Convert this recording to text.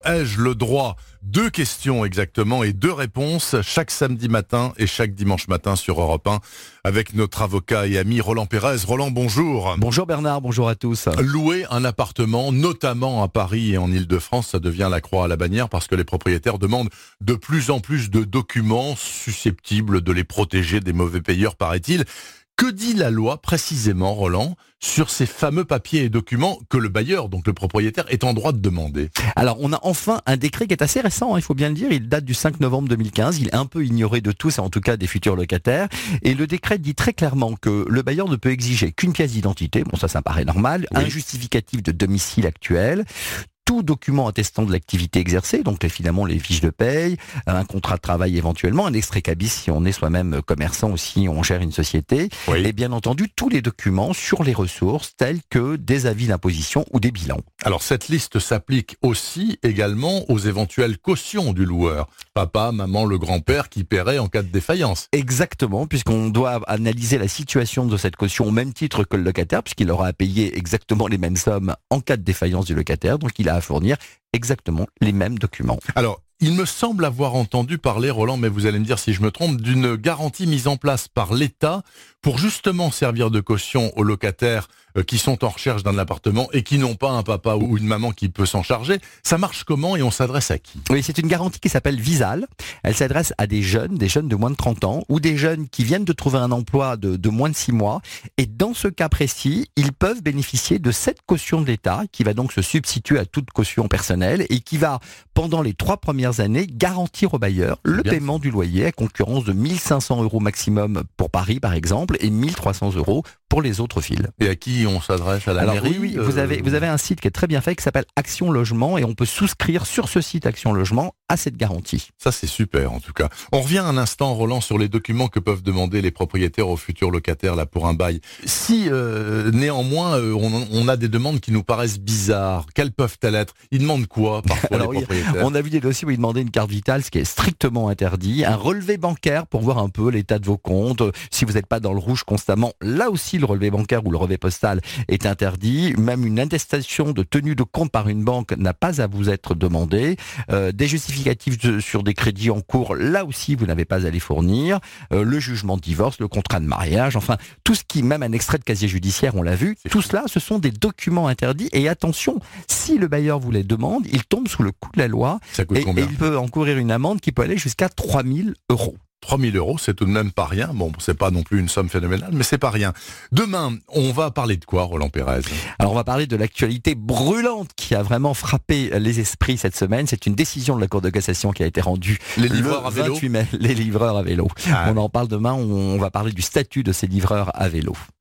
Ai-je le droit? 2 questions exactement et 2 réponses chaque samedi matin et chaque dimanche matin sur Europe 1 avec notre avocat et ami Roland Pérez. Roland, bonjour. Bonjour Bernard, bonjour à tous. Louer un appartement, notamment à Paris et en Ile-de-France, ça devient la croix à la bannière parce que les propriétaires demandent de plus en plus de documents susceptibles de les protéger des mauvais payeurs, paraît-il. Que dit la loi précisément, Roland, sur ces fameux papiers et documents que le bailleur, donc le propriétaire, est en droit de demander? Alors, on a enfin un décret qui est assez récent, il faut bien le dire. Il date du 5 novembre 2015. Il est un peu ignoré de tous, en tout cas des futurs locataires. Et le décret dit très clairement que le bailleur ne peut exiger qu'une pièce d'identité. Bon, ça paraît normal. Oui. Un justificatif de domicile actuel. Tout document attestant de l'activité exercée, donc évidemment les fiches de paye, un contrat de travail éventuellement, un extrait cabis si on est soi-même commerçant ou si on gère une société, oui. Et bien entendu tous les documents sur les ressources tels que des avis d'imposition ou des bilans. Alors cette liste s'applique aussi également aux éventuelles cautions du loueur, papa, maman, le grand-père qui paierait en cas de défaillance. Exactement, puisqu'on doit analyser la situation de cette caution au même titre que le locataire, puisqu'il aura à payer exactement les mêmes sommes en cas de défaillance du locataire, donc il a à fournir exactement les mêmes documents. Alors, il me semble avoir entendu parler, Roland, mais vous allez me dire si je me trompe, d'une garantie mise en place par l'État pour justement servir de caution aux locataires qui sont en recherche d'un appartement et qui n'ont pas un papa ou une maman qui peut s'en charger. Ça marche comment et on s'adresse à qui? Oui, c'est une garantie qui s'appelle Visal. Elle s'adresse à des jeunes de moins de 30 ans ou des jeunes qui viennent de trouver un emploi de moins de 6 mois. Et dans ce cas précis, ils peuvent bénéficier de cette caution de l'État qui va donc se substituer à toute caution personnelle et qui va, pendant les 3 premières années, garantir au bailleur le paiement du loyer à concurrence de 1 500 € maximum pour Paris, par exemple, et 1 300 € pour les autres villes. Et à qui on s'adresse? À la mairie? Oui, vous avez un site qui est très bien fait qui s'appelle Action Logement et on peut souscrire sur ce site Action Logement à cette garantie. Ça c'est super en tout cas. On revient un instant, Roland, sur les documents que peuvent demander les propriétaires aux futurs locataires là pour un bail. Si néanmoins on a des demandes qui nous paraissent bizarres, quelles peuvent-elles être? Ils demandent quoi parfois les propriétaires? On a vu des dossiers où ils demandaient une carte vitale, ce qui est strictement interdit, un relevé bancaire pour voir un peu l'état de vos comptes, si vous n'êtes pas dans le rouge constamment, là aussi le relevé bancaire ou le relevé postal est interdit, même une attestation de tenue de compte par une banque n'a pas à vous être demandée, des justificatifs sur des crédits en cours, là aussi vous n'avez pas à les fournir, le jugement de divorce, le contrat de mariage, enfin tout ce qui, même un extrait de casier judiciaire, on l'a vu, tout cela ce sont des documents interdits et attention, si le bailleur vous les demande, il tombe sous le coup de la loi et il peut encourir une amende qui peut aller jusqu'à 3 000 €. 3 000 €, c'est tout de même pas rien. Bon, c'est pas non plus une somme phénoménale, mais c'est pas rien. Demain, on va parler de quoi, Roland Pérez? Alors, on va parler de l'actualité brûlante qui a vraiment frappé les esprits cette semaine. C'est une décision de la Cour de cassation qui a été rendue le 28 mai. Les livreurs à vélo. On en parle demain. On va parler du statut de ces livreurs à vélo.